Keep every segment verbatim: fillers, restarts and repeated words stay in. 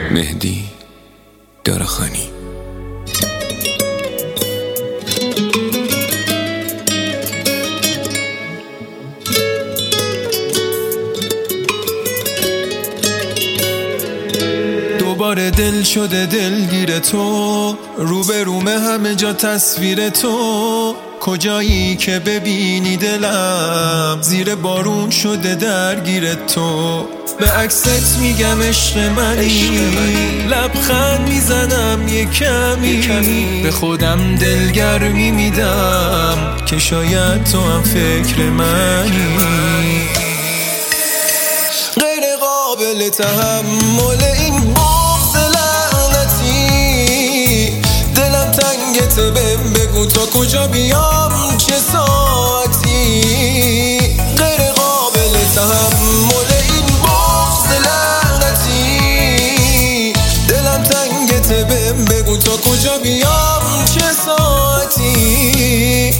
مهدی دارخانی. دوباره دل شده دلگیر تو، روبرومه همه جا تصویر تو. کجایی که ببینی دلم زیر بارون شده درگیر تو. به عکست میگم عشق منی، لبخند میزنم یه کمی، به خودم دلگرمی میدم که شاید تو هم فکر منی. غیر قابل تحمل این بغض لعنتی، دلم تنگته بهم بگو تا کجا بیام چه ساعتی. غیر قابل تحمل این بغض لعنتی، دلم تنگته بهم بگو تا کجا بیام چه ساعتی.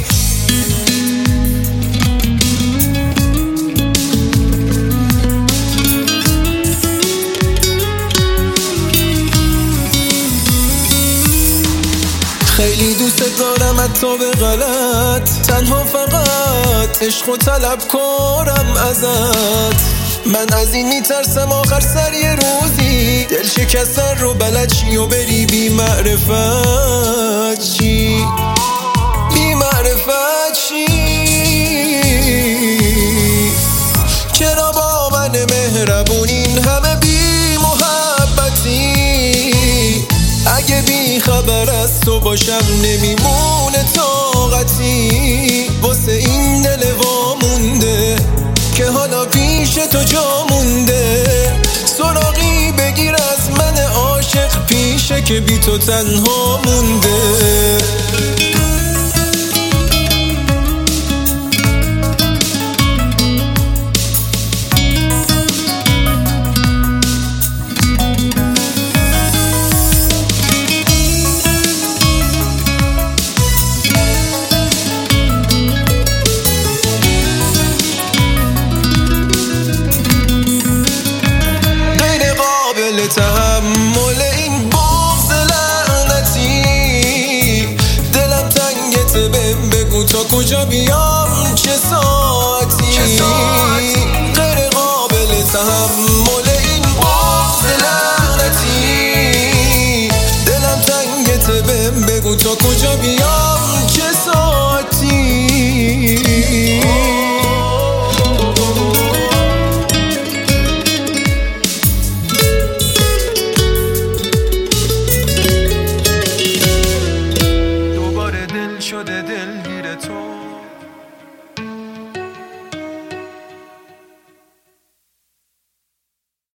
خیلی دوست دارم حتی به غلط، تنها فقط عشق و طلب کنم ازت. من از این میترسم آخر سر یه روزی دل شکستن رو بلد چی و بری بی معرفت چی، بی معرفت چی. چرا با من مهربون این همه بی محبتی؟ اگه بی خبر از تو باشم نمیمونه طاقتی. واسه این دل وامونده که حالا پیش تو جا مونده، سراغی بگیر از من عاشق پیشه که بی تو تنها مونده. تحمل این بغض لعنتی، دلم تنگته بهم بگو تا کجا بیام چه ساعتی. غیر قابل تحمل این بغض لعنتی، دلم تنگته بهم بگو تا کجا بیام چه ساعتی. شده دلگیر تو.